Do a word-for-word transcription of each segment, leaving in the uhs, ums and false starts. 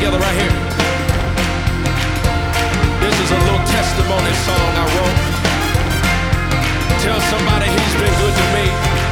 together right here. This is a little testimony song I wrote. Tell somebody he's been good to me.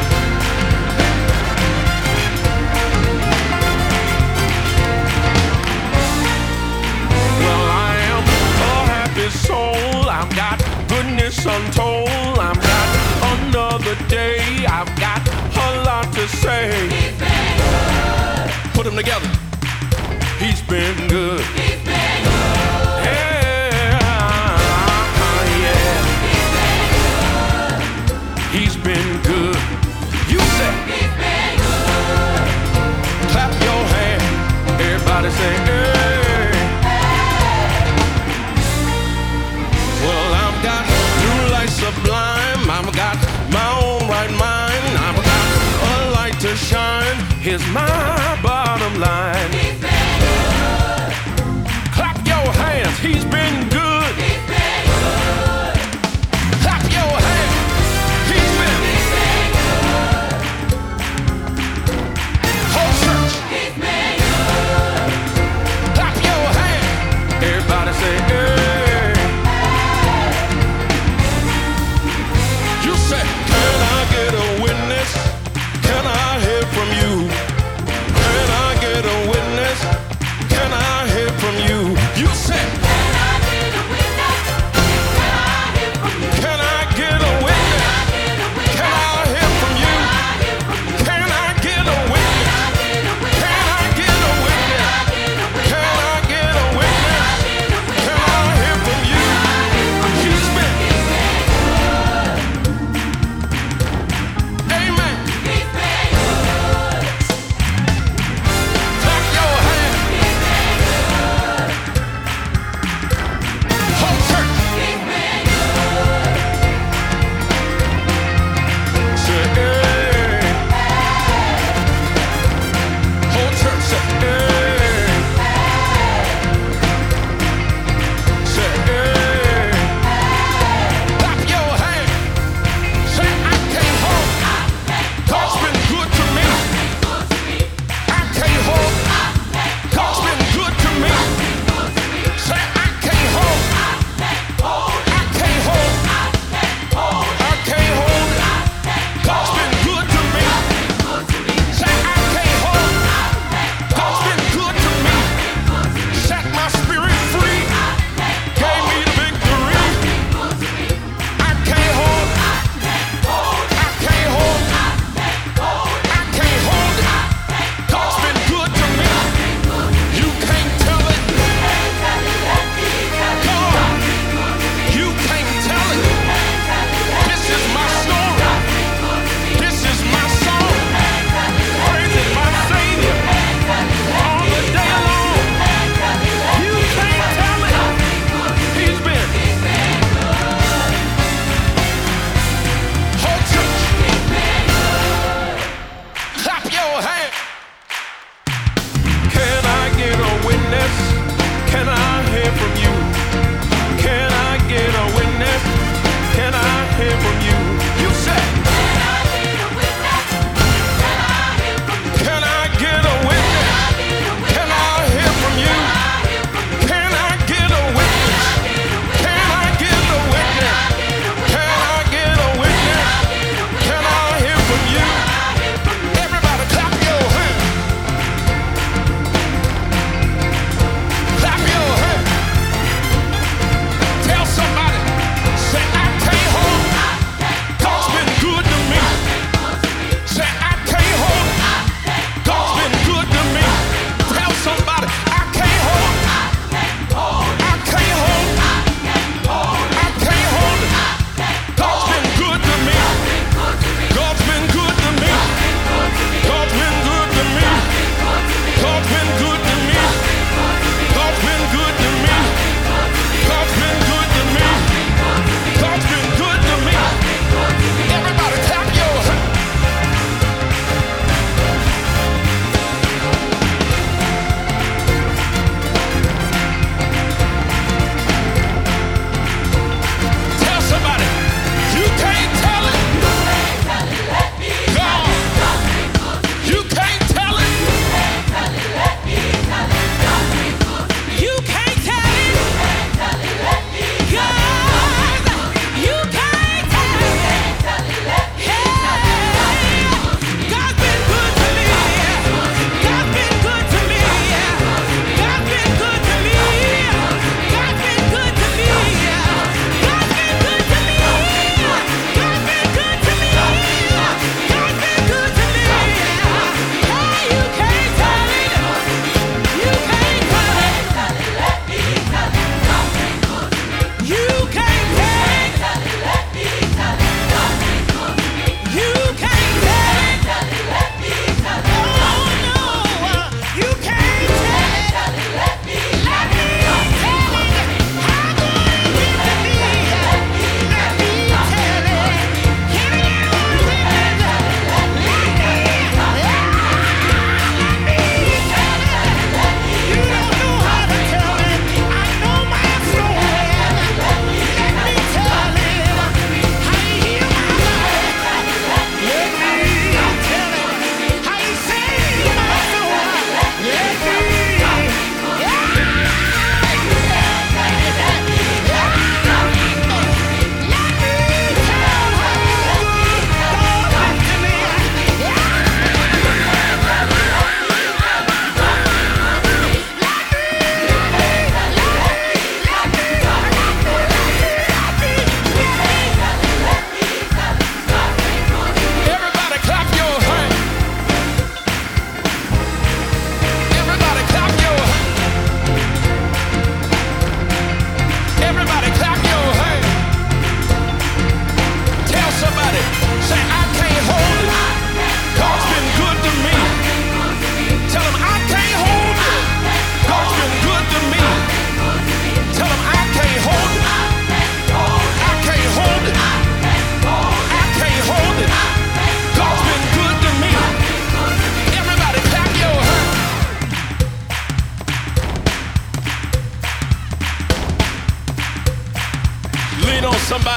Well, I am a happy soul. I've got goodness untold. I've got another day. I've got a lot to say. He's been good. Put them together. He's been good. He's been good. Yeah, yeah. He's been good. He's been good. You say. He's been good. Clap your hand. Everybody say, hey. Well, I've got new light sublime. I've got my own right mind. I've got a light to shine. Here's my bottom line. He's been good. Clap your hands. He's been good. He's been good. Clap your hands. He's been. He's been good. Whole church. He's been good. Clap your hands. Everybody say, hey. You say, can I get a witness? Can I hear from you? Can I get a witness?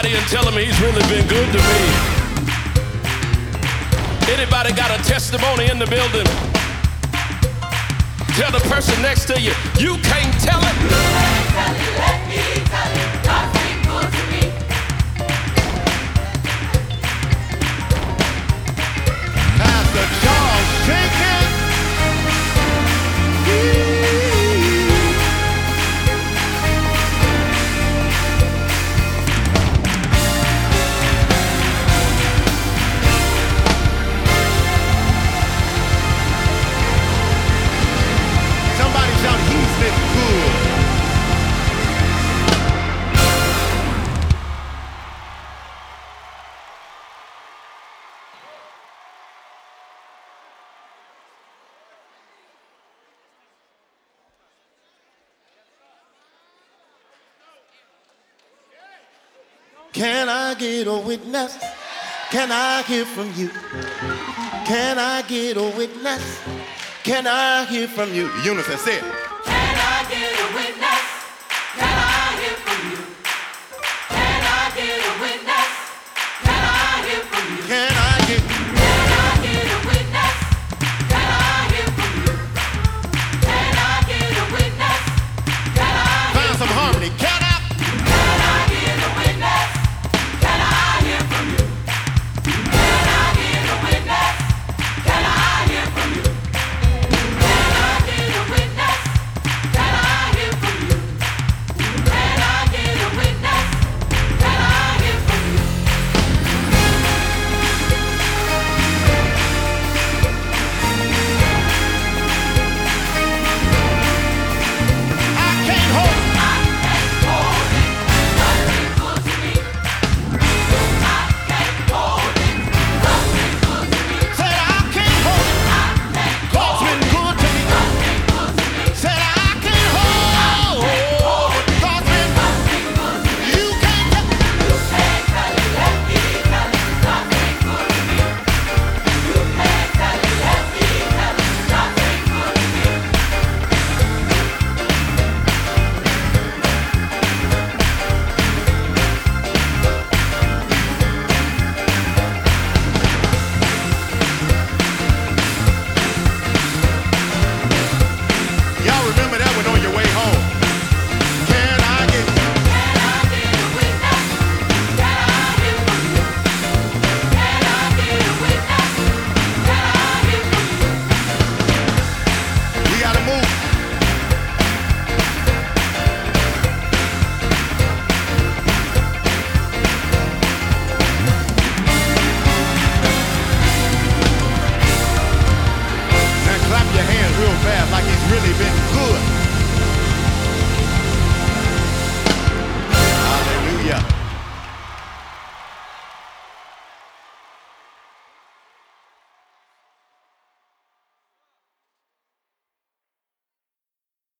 somebody and telling me he's really been good to me. Anybody got a testimony in the building? Tell the person next to you, you can't tell it. You can't tell it, let me tell it. God's been good to me. Pastor Charles Jenkins. Somebody shout, he's been good. Can I get a witness? Can I hear from you? Can I get a witness? Can I hear from you? Eunice, that's it.